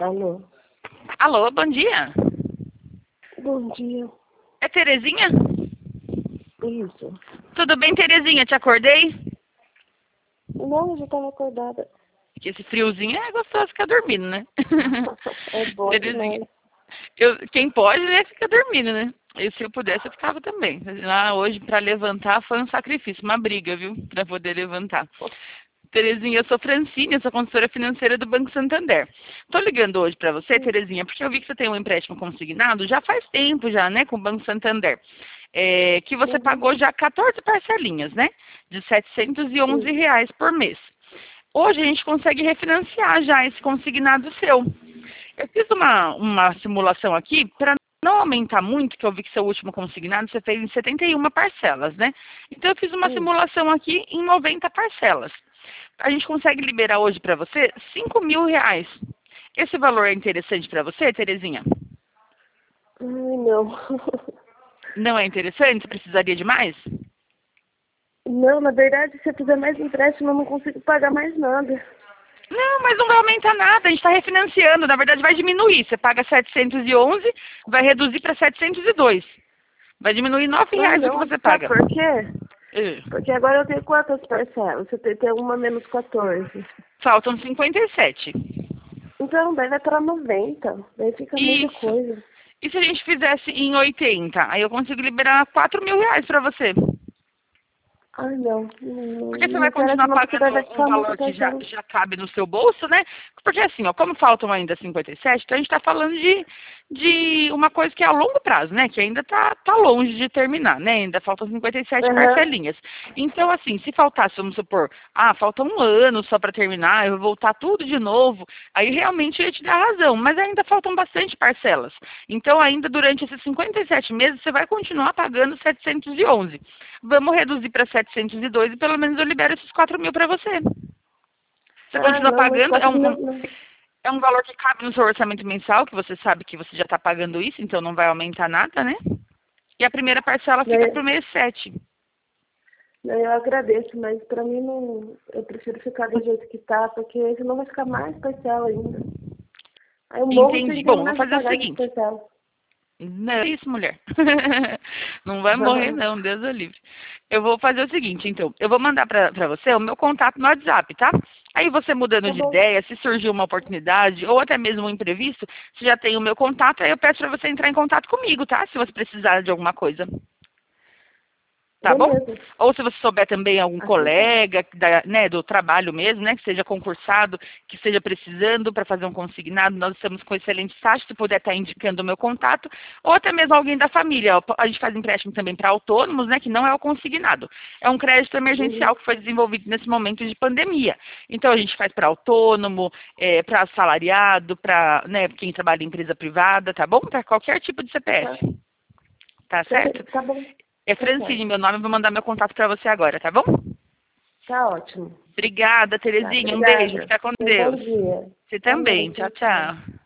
Alô? Alô, bom dia. Bom dia. É Terezinha? Isso. Tudo bem, Terezinha? Te acordei? Não, eu já estava acordada. Que esse friozinho é gostoso ficar dormindo, né? É bom Terezinha, demais. quem pode, né, fica dormindo, né? E se eu pudesse, eu ficava também. Lá hoje, para levantar, foi um sacrifício, uma briga, viu? Para poder levantar. Terezinha, eu sou Francine, eu sou consultora financeira do Banco Santander. Estou ligando hoje para você, Terezinha, porque eu vi que você tem um empréstimo consignado já faz tempo já, né, com o Banco Santander. Que você pagou já 14 parcelinhas, né? De R$ 711 por mês. Hoje a gente consegue refinanciar já esse consignado seu. Eu fiz uma simulação aqui para não aumentar muito, que eu vi que seu último consignado você fez em 71 parcelas, né? Então eu fiz uma simulação aqui em 90 parcelas. A gente consegue liberar hoje para você R$ 5.000. Esse valor é interessante para você, Terezinha? Ai, não. Não é interessante? Você precisaria de mais? Não, na verdade, se eu fizer mais empréstimo, eu não consigo pagar mais nada. Não, mas não vai aumentar nada, a gente está refinanciando, na verdade vai diminuir. Você paga 711, vai reduzir para 702. Vai diminuir Ah, R$ 9 o que não. você Sabe paga. por quê? É. Porque agora eu tenho quantas parcelas? Você tem uma menos 14. Faltam 57. Então, daí vai para 90. Daí fica a mesma Isso. coisa. E se a gente fizesse em 80? Aí eu consigo liberar R$ 4.000 para você. Ai, não. Não, Porque você não vai interessa continuar não, porque daí pagando vai um ficar muita valor que já, parcela. já cabe no seu bolso, né? Porque assim, ó, como faltam ainda 57, então a gente está falando de uma coisa que é a longo prazo, né? Que ainda tá longe de terminar, né? Ainda faltam 57 Aham. parcelinhas. Então, assim, se faltasse, vamos supor, falta um ano só para terminar, eu vou voltar tudo de novo, aí realmente eu ia te dar razão, mas ainda faltam bastante parcelas. Então, ainda durante esses 57 meses, você vai continuar pagando 711. Vamos reduzir para 702 e pelo menos eu libero esses 4.000 para você. Você Ah, continua não, mas pagando, 4.000 não. é um valor que cabe no seu orçamento mensal, que você sabe que você já está pagando isso, então não vai aumentar nada, né? E a primeira parcela fica para o mês 7. Eu agradeço, mas pra mim não. Eu prefiro ficar do jeito que tá, porque senão vai ficar mais parcela ainda. Aí eu morro sem Entendi. Bom, vou terminar de fazer o pagar essas seguinte. parcelas. Não é isso, mulher. Não vai morrer, não, Deus o livre. Eu vou fazer o seguinte, então. Eu vou mandar para você o meu contato no WhatsApp, tá? Aí você mudando Tá de bom. ideia, se surgir uma oportunidade ou até mesmo um imprevisto, você já tem o meu contato, aí eu peço para você entrar em contato comigo, tá? Se você precisar de alguma coisa. Tá bom? Beleza. Ou se você souber também algum Assim tá. colega né, do trabalho mesmo, né, que seja concursado, que esteja precisando para fazer um consignado, nós estamos com excelente taxa, se puder estar indicando o meu contato, ou até mesmo alguém da família. Ó, a gente faz empréstimo também para autônomos, né, que não é o consignado. É um crédito emergencial Uhum. que foi desenvolvido nesse momento de pandemia. Então a gente faz para autônomo, para assalariado, para né, quem trabalha em empresa privada, tá bom? Para qualquer tipo de Tá. CPF. Tá certo? Tá bom. É Tá Francine, certo. meu nome, eu vou mandar meu contato para você agora, tá bom? Tá ótimo. Obrigada, Tá, Terezinha. Um beijo. obrigada. Fica com Um bom Deus. dia. Você Também. também. Tchau, Tchau, tchau. tchau.